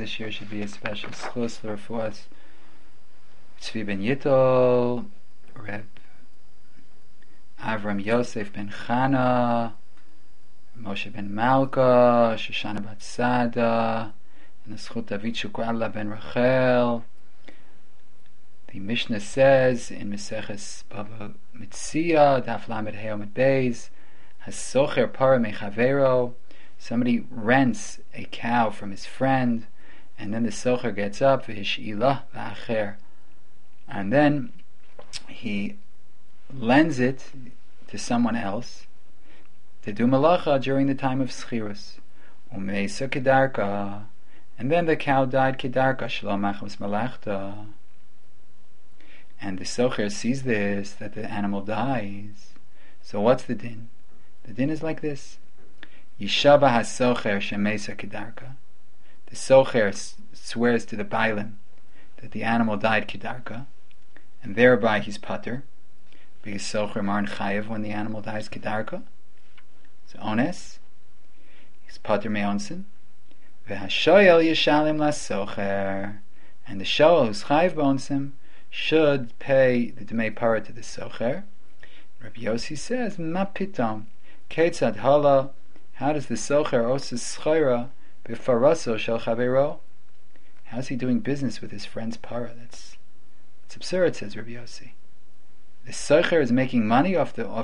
this year should be a special schus for us. Tzvi ben Yitol, Reb Avram Yosef ben Chana, Moshe ben Malka, Shoshana bat Sada, and the schut David Shukrala ben Rachel. The Mishnah says in Meseches Bava Metzia, Daf Lamed Heo Med Beis, Hasocher para mechavero. Somebody rents a cow from his friend, and then the socher gets up, v'hish'ilah v'acher, and then he lends it to someone else to do malacha during the time of schirus. Umeisa kedarka, and then the cow died kedarka, shelo machmas malachta. And the socher sees this, that the animal dies. So what's the din? The din is like this. Yishava hasocher shemesa kedarka. The socher swears to the bailim that the animal died kedarka, and thereby he's pater, because socher marn chayev when the animal dies kedarka. So ones, he's pater meonsin. V'hashoyel yishalim lasocher, and the shoel who's chayev bonsim should pay the dmei para to the socher. Rabbi Yossi says, ma pitom, ketzad hala. How does the socher osis schayra b'faraso shel chavero? How's he doing business with his friend's para? It's absurd, says Rabbi Yossi. The socher is making money off the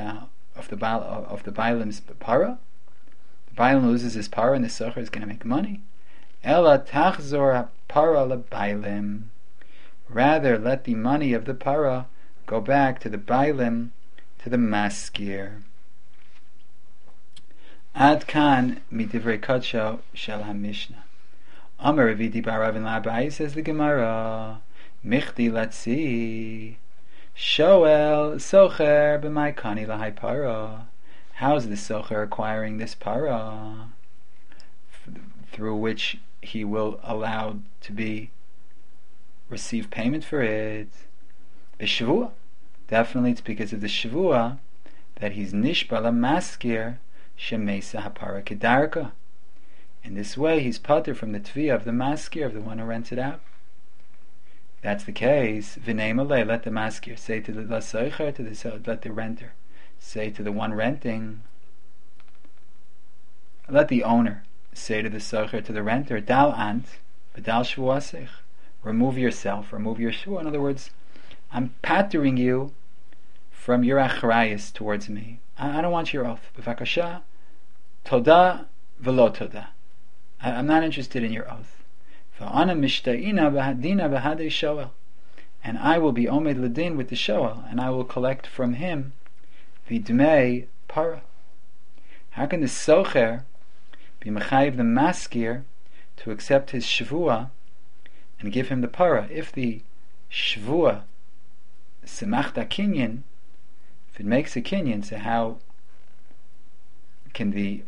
bailim's para. The bailim loses his para, and the socher is going to make money. Ela tachzor para lebailim. Rather, let the money of the para go back to the bailim, to the maskir. Ad kan midivrei kadsho shel ha-mishnah. Amar Ravidi bar Ravin Labai, says the Gemara, Michti latzi shoel socher b'mai kani lahai para. How's the socher acquiring this para through which he will allow to be receive payment for it? B'shavua. Definitely it's because of the shavua that he's nishbala maskir shemesa hapara kedarka. In this way, he's pater from the tviyah of the maskir, of the one who rents it out. If that's the case, v'nei malei, let the maskir say to the lasoicher, to the let the renter say to the one renting. Let the owner say to the socher, to the renter, dal ant, v'dal shvuasech. Remove yourself, remove your shvua. In other words, I'm patering you from your achrayus towards me. I don't want your oath. B'vakasha, toda v'lo toda. I'm not interested in your oath. V'ana mishta'ina b'hadina b'hadei shoel. And I will be omed ledin with the shoel, and I will collect from him v'dmei para. How can the socher be mechayiv the maskir to accept his shvua and give him the para? If the shvua semachta kinyan, if it makes a kinyan, so how can the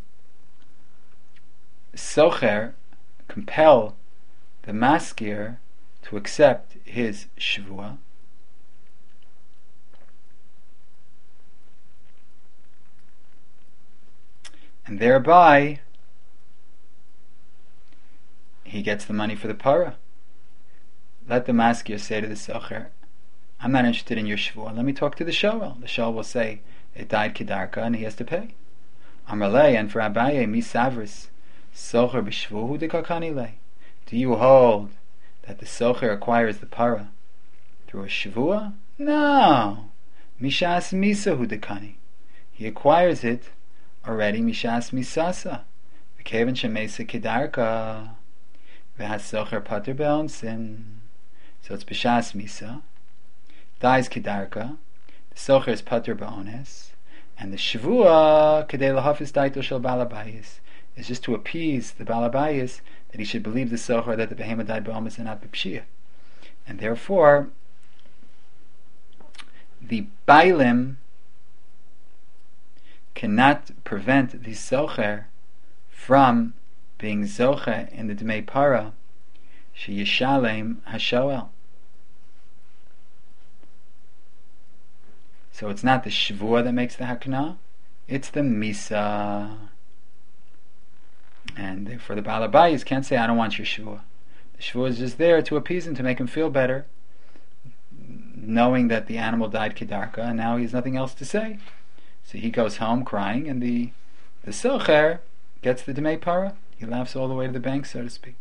socher compel the maskir to accept his shvua? And thereby he gets the money for the para. Let the maskir say to the socher, I'm not interested in your shvua. Let me talk to the shoel. The shoel will say, it died kedarka, and he has to pay. Amarle, and for Abaye, mi savris, socher b'shvuhu dekakani le. Do you hold that the socher acquires the para through a shvua? No. Mishas misahu dekani. He acquires it already, mishas misasa. V'kevan shemesa kedarka. V'has socher pater be'onsin. So it's b'shas misa. Dies kedarka. The socher is pater be'ones. And the shvua kedei lahafis daito shel balabayis is just to appease the balabayis that he should believe the socher that the behemoth died be'omes and not b'pshia. And therefore, the bailim cannot prevent the socher from being zoche in the dmei para sheyishalem hashoel. So it's not the shvua that makes the hakna, it's the misa. And therefore the Baal Habayis can't say, I don't want your shvuah. The shvuah is just there to appease him, to make him feel better, knowing that the animal died kedarka, and now he has nothing else to say. So he goes home crying, and the socher gets the Demei Para. He laughs all the way to the bank, so to speak.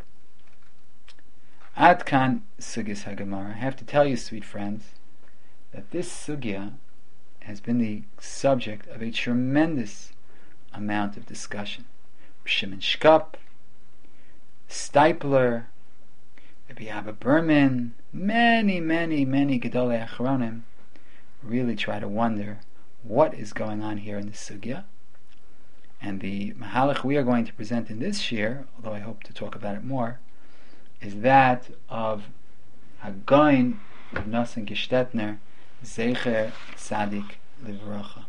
Ad kan sugis haGemara. I have to tell you, sweet friends, that this sugya has been the subject of a tremendous amount of discussion. Shimon Shkop, Steipler, Rabbi Abba Berman, many Gedolei Achronim really try to wonder what is going on here in this sugya. And the mahalach we are going to present in this shir, although I hope to talk about it more, is that of Hagoin of Nosson Gestetner, Zecher Tzadik Livracha.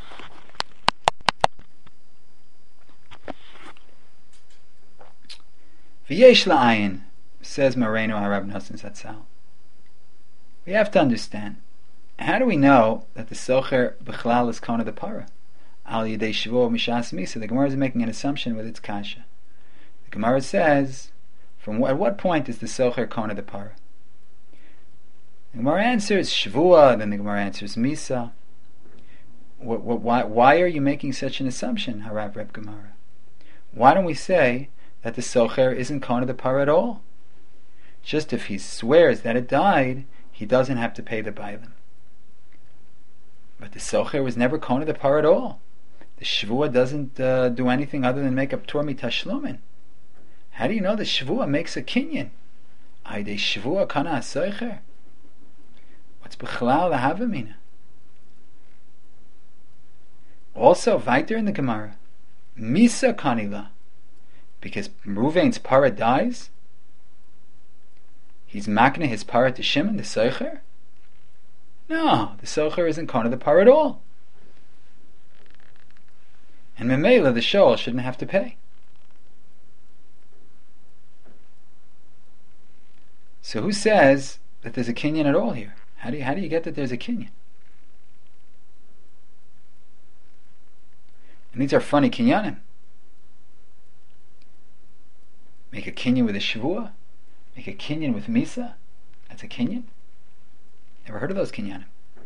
V'yesh la'ayin, says Moreno Harav Nosson Zatzal. We have to understand, how do we know that the socher b'chlal is kona the para? Al yidei shvuah mishas misa. The Gemara is making an assumption with its kasha. The Gemara says, at what point is the socher kona the para? The Gemara answers shvuah, then the Gemara answers misa. Why are you making such an assumption, Harav Reb Gemara? Why don't we say that the socher isn't kona the para at all? Just if he swears that it died, he doesn't have to pay the bailim. But the socher was never kona the par at all. The shvuah doesn't do anything other than make up tor mitashlumin. How do you know the shvuah makes a kinyan? Aydei shvuah kana socher. What's b'chlal lahavamina? Also, weiter in the Gemara, misa kanila, because Reuven's para dies, he's makna his para to Shimon, the socher? No, the socher isn't kona the par at all. And Memela, the shoal, shouldn't have to pay. So who says that there's a kinyan at all here? How do you get that there's a kinyan? And these are funny kinyanim. Make a kinyan with a shavua? Make a kinyan with misa? That's a kinyan? Never heard of those kinyanim.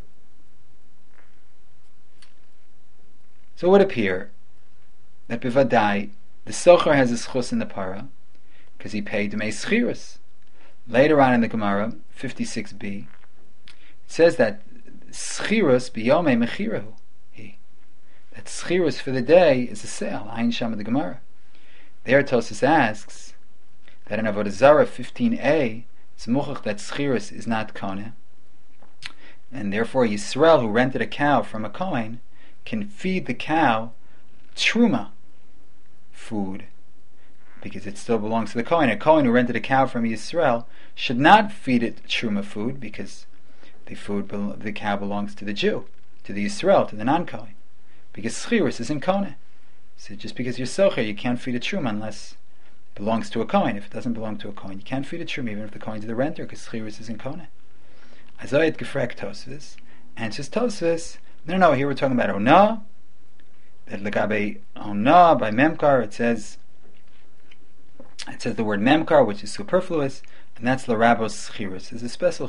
So it would appear that bivadai, the socher has a schus in the para because he paid Demei Schirus. Later on in the Gemara, 56b, it says that Schirus biyomei mechirahu. That Schirus for the day is a sale. Ayin Sham of the Gemara. There Tosfos asks that in Avodah Zarah 15a, it's muchach that Schirus is not koneh, and therefore Yisrael, who rented a cow from a Kohen, can feed the cow truma food, because it still belongs to the Kohen. A Kohen who rented a cow from Yisrael should not feed it truma food, because the cow belongs to the Jew, to the Yisrael, to the non-Kohen, because Schirus is in Koneh. So just because you're socher, you can't feed a truma unless it belongs to a Kohen. If it doesn't belong to a Kohen, you can't feed a truma even if the Kohen's the renter, because Schirus is in Koneh. Azayit gefrek Tosfos, answers Tosfos, no, here we're talking about Onah, that legabe Onah by Memkar, it says the word Memkar, which is superfluous, and that's L'Rabos Schirus. There's a special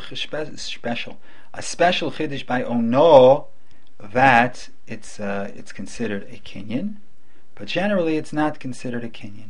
chiddush by Onah that it's considered a kinyan, but generally it's not considered a kinyan.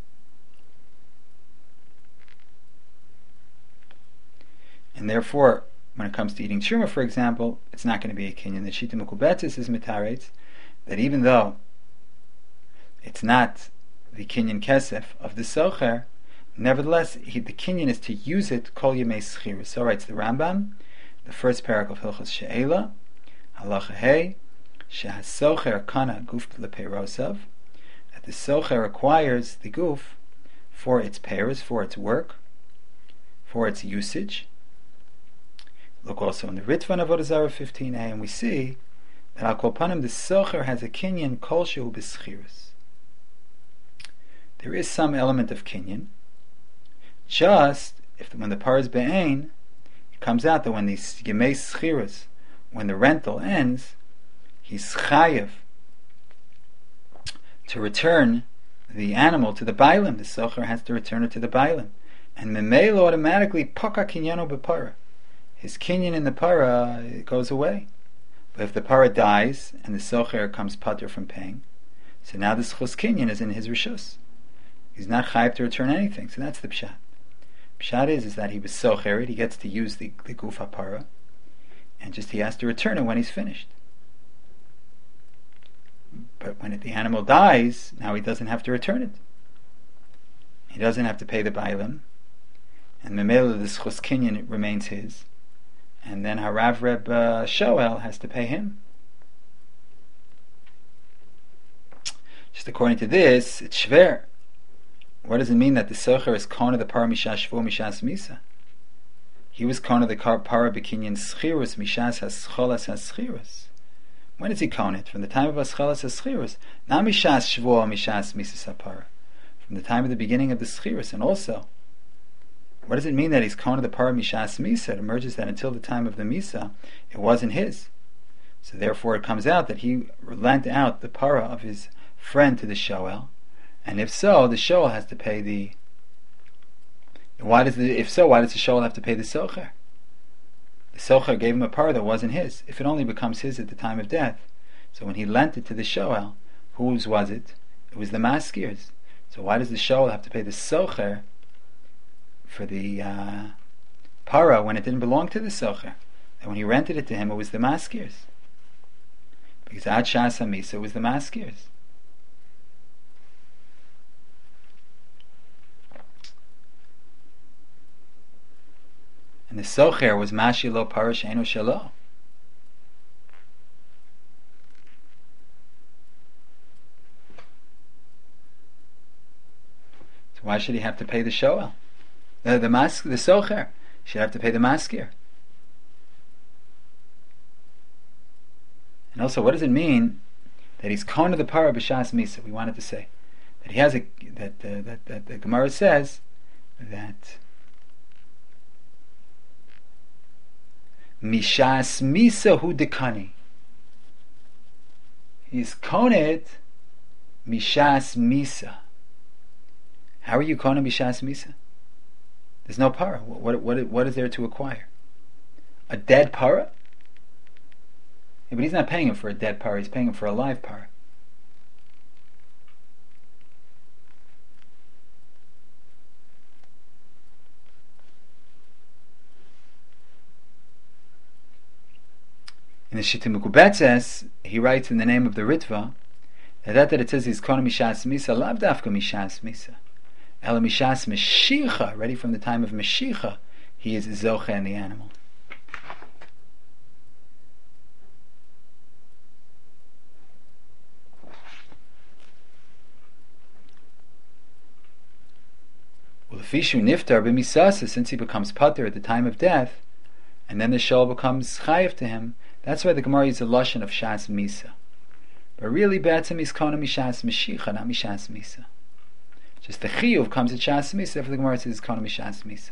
And therefore, when it comes to eating truma, for example, it's not going to be a kinyan. The Shita Mekubetzis is mitaretz that even though it's not the kinyan kesef of the socher, nevertheless the kinyan is to use it kol yemei schirus. So writes the Rambam, the first parak of Hilchos She'ela, halacha hey, shehas socher kana guf lepeirosav, that the socher acquires the guf for its peiros, for its work, for its usage. Look also in the Ritvan of Avodah Zarah 15a, and we see that Al Kol Panim the socher has a kinyan kol shehu b'schirus. There is some element of kinyan, just when the par is be'ain, it comes out that when the yemei schirus, when the rental ends, he's chayev to return the animal to the bailim, the socher has to return it to the bailim. And memelo automatically paka kinyano b'para. His kinyan in the para goes away. But if the para dies and the socher comes pater from paying, so now the schus kinyan is in his rishus. He's not chayv to return anything. So that's the pshat. Pshat is that he was socher, he gets to use the gufa para, and just he has to return it when he's finished. But when the animal dies, now he doesn't have to return it. He doesn't have to pay the bailim, and memela the schus kinyan remains his. And then Harav Reb Shoel has to pay him. Just according to this, it's shver. What does it mean that the socher is kona the para mishas shvu mishas misa? He was kona the para b'kinyan schirus mishas hascholas haschirus. When is he kona it? From the time of hascholas haschirus, not mishas shvu mishas misa sapara. From the time of the beginning of the schirus, and also. What does it mean that he's kona the para mishas misa? It emerges that until the time of the misa, it wasn't his. So therefore, it comes out that he lent out the para of his friend to the shoel, and if so, the shoel has to pay the. Why does the shoel have to pay the socher? The socher gave him a para that wasn't his. If it only becomes his at the time of death, so when he lent it to the shoel, whose was it? It was the maskir's. So why does the shoel have to pay the socher for the para when it didn't belong to the socher? And when he rented it to him, it was the maskir's. Because ad shas hamisa was the maskir's. And the socher was mashi lo para she'eno shelo. So why should he have to pay the shoel? The socher should have to pay the maskir. And also, what does it mean that he's kona the para b'shas misa? We wanted to say that he has that the Gemara says that mishas misa hu dekani. He's koned mishas misa. How are you koned mishas misa? There's no para. What is there to acquire? A dead para? Yeah, but he's not paying him for a dead para. He's paying him for a live para. In the Shittim Mekubetzes, he writes in the name of the Ritva that it says he's kona mishas misa, lav dafka mishas misa, ela mishas meshicha, ready from the time of meshicha, he is zoche in the animal. Well, the fishu niftar b'misasa, since he becomes pater at the time of death, and then the shol becomes chayiv to him. That's why the Gemara uses a lashon of shas misa. But really, be'etzem is kona mishas meshicha, not mishas misa. Just the chiyuv comes at shas misa. Therefore, the Gemara says kona mishas misa.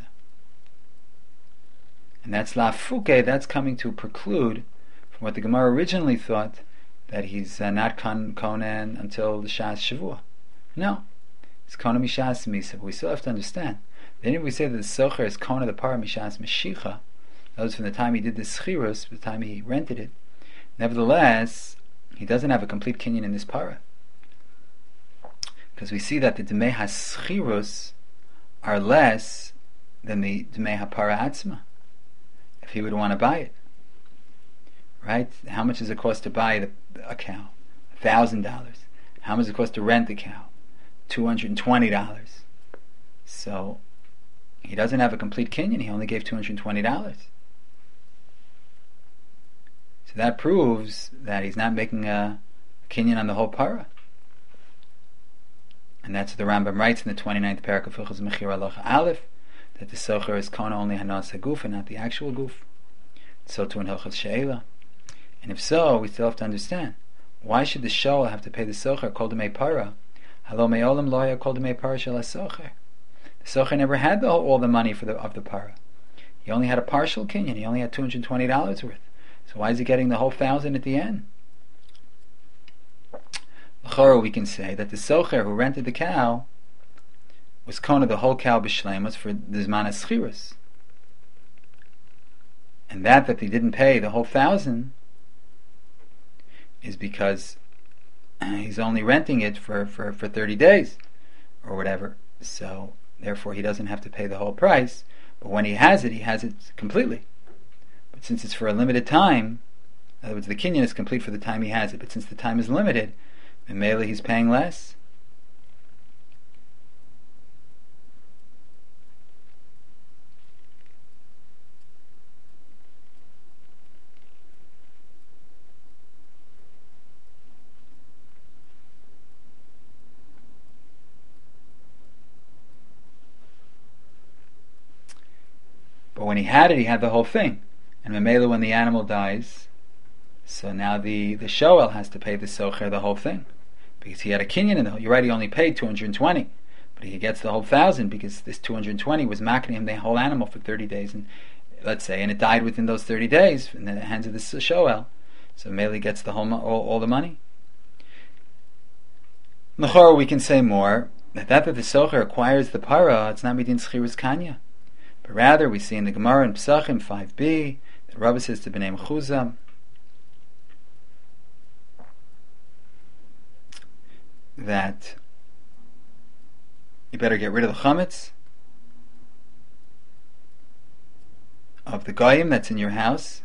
And that's lafuke. That's coming to preclude from what the Gemara originally thought, that he's not konen until the shas shavua. No, it's kona mishas misa. But we still have to understand. Then if we say that the socher is kona the para mishas meshicha, that was from the time he did the schirus, the time he rented it. Nevertheless, he doesn't have a complete kinyan in this para, because we see that the demei haschirus are less than the demei hapara atzma. If he would want to buy it, right? How much does it cost to buy a cow? $1,000. How much does it cost to rent the cow? $220. So he doesn't have a complete kinyan. He only gave $220. So that proves that he's not making a kinyan on the whole para. And that's what the Rambam writes in the 29th parak of Hilchos Mechira Halacha Aleph, that the socher is kona only hanas haguf and not the actual guf. So too in Hilchos She'ela. And if so, we still have to understand, why should the shoel have to pay the socher kol demei para? Halo me'olam lo haya kol demei para shel hasocher. The socher never had all the money of the para. He only had a partial kinyan. He only had $220 worth. So why is he getting the whole $1,000 at the end? L'chorah we can say that the socher who rented the cow was kona the whole cow b'shleimus for the zman haschirus, and that they didn't pay the whole 1,000 is because he's only renting it for 30 days or whatever. So therefore he doesn't have to pay the whole price. But when he has it completely. But since it's for a limited time, in other words, the kinyan is complete for the time he has it. But since the time is limited, then mainly he's paying less. But when he had it, he had the whole thing. And Mamela, when the animal dies, so now the shoel has to pay the socher the whole thing. Because he had a kinyan in the whole. You're right, he only paid 220. But he gets the whole 1,000 because this 220 was macking him the whole animal for 30 days. And let's say, and it died within those 30 days in the hands of the shoel. So Mamela gets the whole all the money. L'chorah we can say more, that the socher acquires the para, it's not midin schirus kanya. But rather, we see in the Gemara in Pesachim 5b that Rabbi says to Bnei Mechuzah that you better get rid of the chametz of the goyim that's in your house,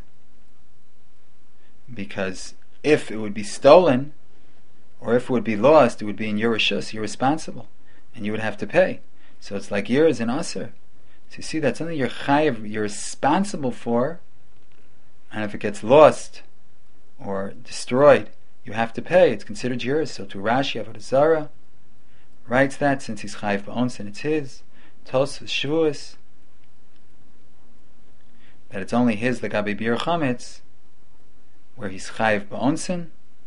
because if it would be stolen or if it would be lost, it would be in your rishus. You're responsible, and you would have to pay. So it's like yours in aser. So you see, that's something you're chayiv, you're responsible for, and if it gets lost or destroyed, you have to pay. It's considered yours. So to Rashi Avodah Zarah writes that since he's chayiv ba'onsin, it's his. Tosfos Shavuos, that it's only his legabe bir chametz, where he's chayiv ba'onsin,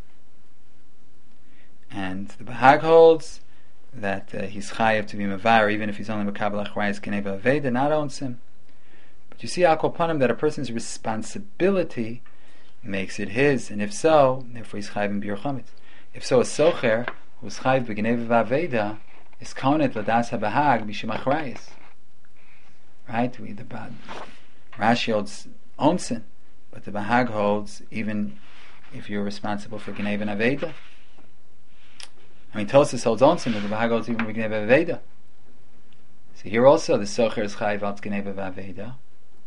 and the Bahag holds that he's chayiv to be mevar even if he's only mekabel achrayis geneva aveda, not onsim. But you see, Al Kol Panim, that a person's responsibility makes it his, and if so, therefore he's chayiv in bir chametz. If so, a socher who's chayiv b'geneva aveda is konet ladas habahag b'shum achrayis. Right? Rashi holds onsin, but the Bahag holds even if you're responsible for geneva and aveda. I mean, Tosfos holds onsim, but the Bahag holds even with Geneva Vaveda. So here also, the Socher is Chayiv al Geneva Vaveda.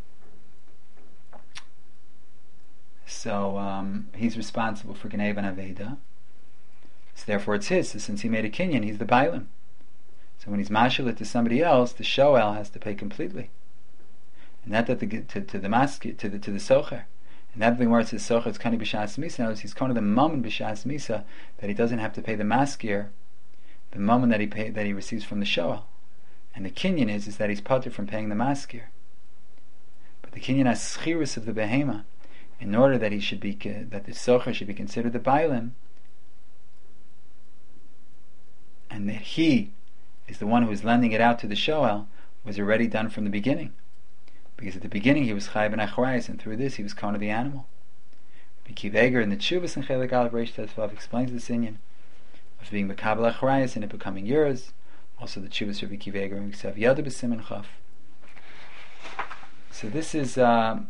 So he's responsible for Geneva and Aveda. So therefore it's his. So since he made a kinyan, he's the Bailim. So when he's mashal it to somebody else, the shoel has to pay completely. And not that to the maskir, to the Socher. And that thing where it says socher, it's kani b'shas misa. Now he's kani the moment b'shas misa that he doesn't have to pay the maskir, the moment that he receives from the shoel. And the kinyan is that he's patur from paying the maskir. But the kinyan has schirus of the behema, in order that he should be that the socher should be considered the bailim, and that he is the one who is lending it out to the shoel, was already done from the beginning. Because at the beginning he was chayiv and achrayis, and through this he was kona of the animal. Kiv Eger in the Tshuvas and Chelik Aleph Reish Tesvav explains this inyan of being mekabel achrayis and it becoming yours. Also the Tshuvas Rabbi Kiv Eger and Ksav Yada b'Siman Chaf. So this is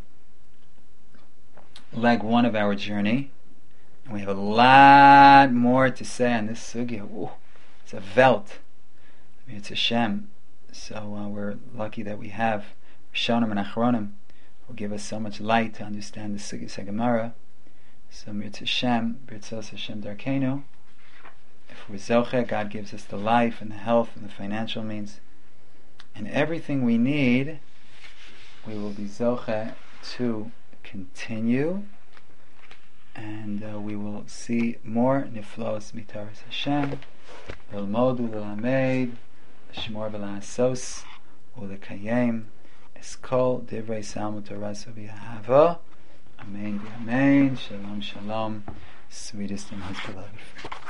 leg one of our journey, and we have a lot more to say on this sugya. Ooh, it's a velt. I mean, it's a Shem. So we're lucky that we have Rishonim and Achronim will give us so much light to understand the Sugya Gemara. So Mirtz Hashem, B'Ritzos Hashem Darkenu. If we're Zoche, God gives us the life and the health and the financial means and everything we need, we will be Zoche to continue, and we will see more Niflos Mitaras Hashem, L'Lmodu L'Lamed, L'Shmor V'La'asos, U'L'Kayem, Eskol Divrei Salmut Torah V'Yahava. Amen, amen. Shalom, shalom. Sweetest and most beloved.